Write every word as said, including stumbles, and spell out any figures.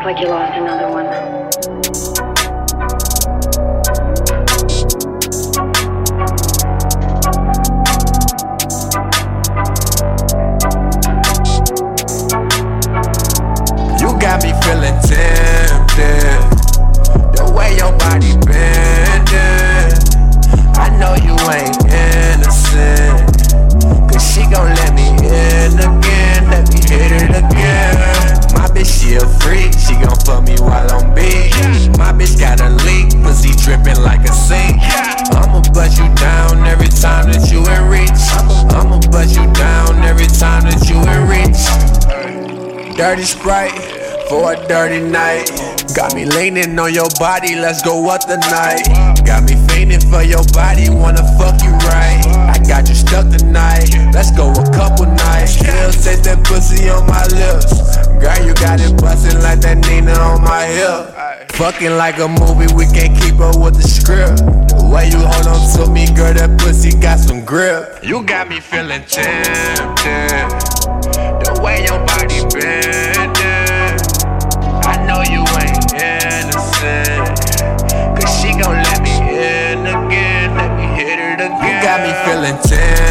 like you lost another one. Got me feeling tempted, the way your body bending. I know you ain't innocent, cause she gon' let me in again. Let me hit it again. My bitch, she a freak, she gon' fuck me while I'm beat. My bitch got a leak, pussy dripping like a sink. I'ma bust you down every time that you in reach. I'ma bust you down every time that you in reach. Dirty Sprite for a dirty night. Got me leaning on your body, let's go up the night. Got me fainting for your body, wanna fuck you right. I got you stuck tonight, let's go a couple nights. Still taste that pussy on my lips. Girl, you got it bustin' like that Nina on my hip. Fucking like a movie, we can't keep up with the script. The way you hold on to me, girl, that pussy got some grip. You got me feeling tempted, the way your body bending. I know you ain't innocent, cause she gon' let me in again. Let me hit it again. You got me feeling tense.